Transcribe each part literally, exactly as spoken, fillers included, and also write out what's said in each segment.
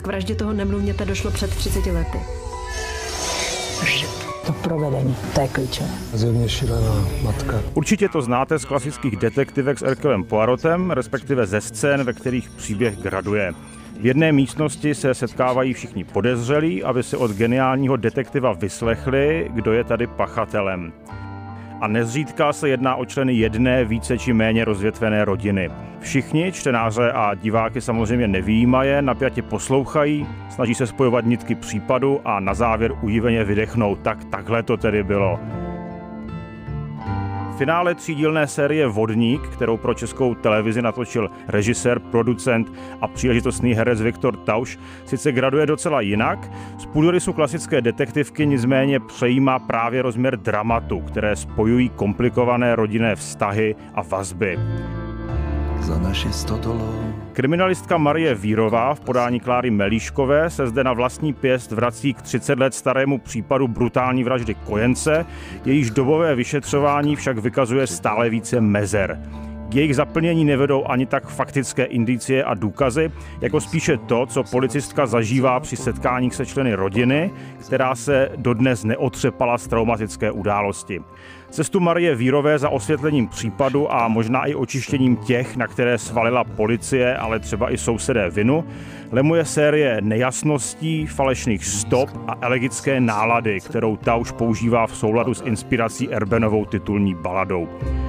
vraždě toho nemluvněte došlo před třiceti lety? To provedení, to je klíčové. Zjevně šílená matka. Určitě to znáte z klasických detektivek s Herculem Poirotem, respektive ze scén, ve kterých příběh graduje. V jedné místnosti se setkávají všichni podezřelí, aby si od geniálního detektiva vyslechli, kdo je tady pachatelem. A nezřídka se jedná o členy jedné více či méně rozvětvené rodiny. Všichni, čtenáře a diváky samozřejmě nevyjímaje, napjatě poslouchají, snaží se spojovat nitky případu a na závěr ujiveně vydechnout. Tak takhle to tedy bylo. V finále třídílné série Vodník, kterou pro Českou televizi natočil režisér, producent a příležitostný herec Viktor Tauš, sice graduje docela jinak, z půdorysu klasické detektivky nicméně přejímá právě rozměr dramatu, které spojují komplikované rodinné vztahy a vazby. Za naši stodolou. Kriminalistka Marie Vírová v podání Kláry Melíškové se zde na vlastní pěst vrací k třicet let starému případu brutální vraždy kojence, jejíž dobové vyšetřování však vykazuje stále více mezer. K jejich zaplnění nevedou ani tak faktické indicie a důkazy, jako spíše to, co policistka zažívá při setkáních se členy rodiny, která se dodnes neotřepala z traumatické události. Cestu Marie Vírové za osvětlením případu a možná i očištěním těch, na které svalila policie, ale třeba i sousedé vinu, lemuje série nejasností, falešných stop a elegické nálady, kterou Tauš používá v souladu s inspirací Erbenovou titulní baladou.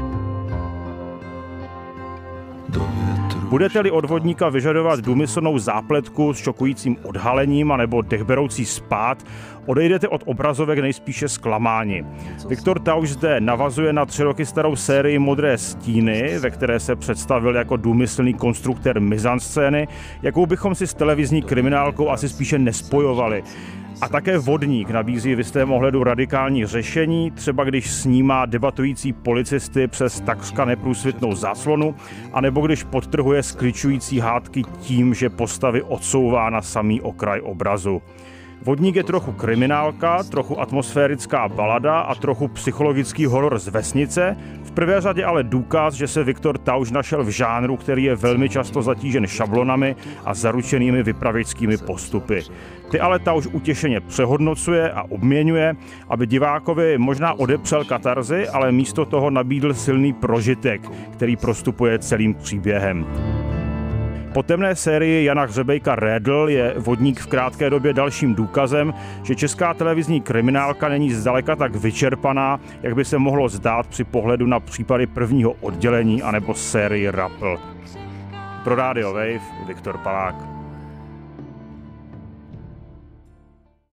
Budete-li od Vodníka vyžadovat důmyslnou zápletku s šokujícím odhalením anebo dechberoucí spád, odejdete od obrazovek nejspíše zklamáni. Viktor Tauš zde navazuje na tři roky starou sérii Modré stíny, ve které se představil jako důmyslný konstruktér mizanscény, jakou bychom si s televizní kriminálkou asi spíše nespojovali. A také Vodník nabízí v jistém ohledu radikální řešení, třeba když snímá debatující policisty přes takřka neprůsvitnou záclonu, anebo když podtrhuje skličující hádky tím, že postavy odsouvá na samý okraj obrazu. Vodník je trochu kriminálka, trochu atmosférická balada a trochu psychologický horor z vesnice, v prvé řadě ale důkaz, že se Viktor Tauš našel v žánru, který je velmi často zatížen šablonami a zaručenými vypravěčskými postupy. Ty ale Tauš utěšeně přehodnocuje a obměňuje, aby divákovi možná odepřel katarzy, ale místo toho nabídl silný prožitek, který prostupuje celým příběhem. Po temné sérii Jana Hřebejka Redl je Vodník v krátké době dalším důkazem, že česká televizní kriminálka není zdaleka tak vyčerpaná, jak by se mohlo zdát při pohledu na případy Prvního oddělení anebo sérii Rappl. Pro Radio Wave Viktor Palák.